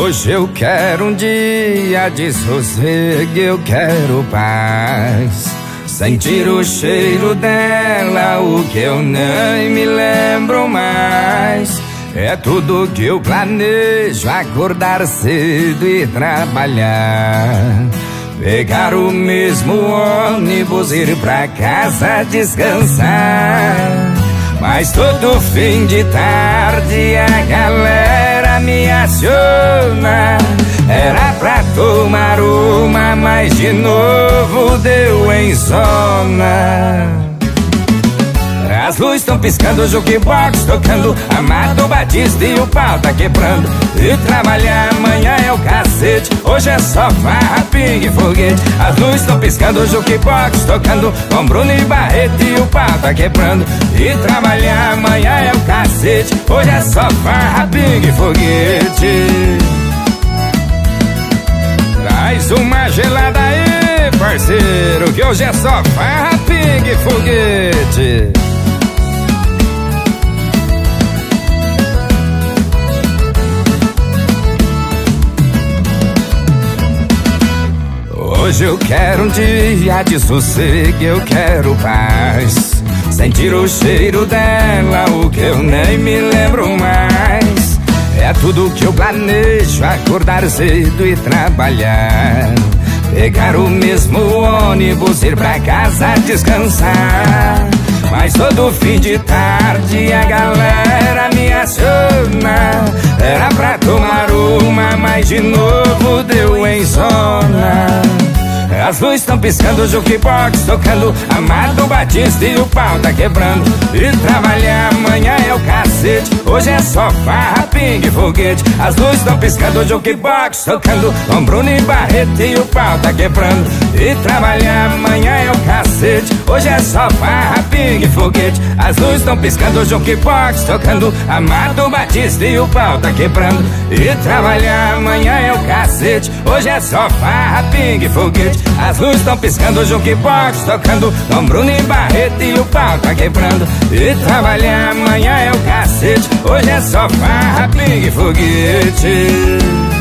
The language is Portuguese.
Hoje eu quero um dia de sossego, eu quero paz. Sentir o cheiro dela, o que eu nem me lembro mais. É tudo que eu planejo, acordar cedo e trabalhar. Pegar o mesmo ônibus, ir pra casa descansar. Mas todo fim de tarde a galera me aciona. Era pra tomar uma, mas de novo deu em zona. As luzes estão piscando, o jukebox tocando, Amado Batista e o pau tá quebrando. E trabalhar amanhã é o cacete, hoje é só farra, pingue e foguete. As luzes estão piscando, o jukebox tocando, com Bruno e Barreto e o pau tá quebrando. E trabalhar amanhã é o cacete, hoje é só farra, pingue e foguete. Traz uma gelada aí, parceiro, que hoje é só farra, pingue e foguete. Hoje eu quero um dia de sossego, eu quero paz. Sentir o cheiro dela, o que eu nem me lembro mais. É tudo que eu planejo, acordar cedo e trabalhar. Pegar o mesmo ônibus, ir pra casa descansar. Mas todo fim de tarde a galera me aciona. Era pra tomar uma, mas de novo deu em zona. As luzes estão piscando, o jukebox tocando, Amado Batista e o pau tá quebrando. E trabalhar amanhã é o cacete, hoje é só farra, pingue e foguete. As luzes estão piscando, o jukebox tocando, com Bruno e Barreto e o pau tá quebrando. E trabalhar amanhã é o cacete, hoje é só farra, pingue e foguete. As luzes estão piscando, o jukebox tocando, Amado Batista e o pau tá quebrando. E trabalhar amanhã é o cacete, hoje é só farra, pingue e foguete. As luzes estão piscando, o jukebox tocando, com Bruno e Barreto e o pau tá quebrando. E trabalhar amanhã é o cacete, hoje é só farra, pingue e foguete.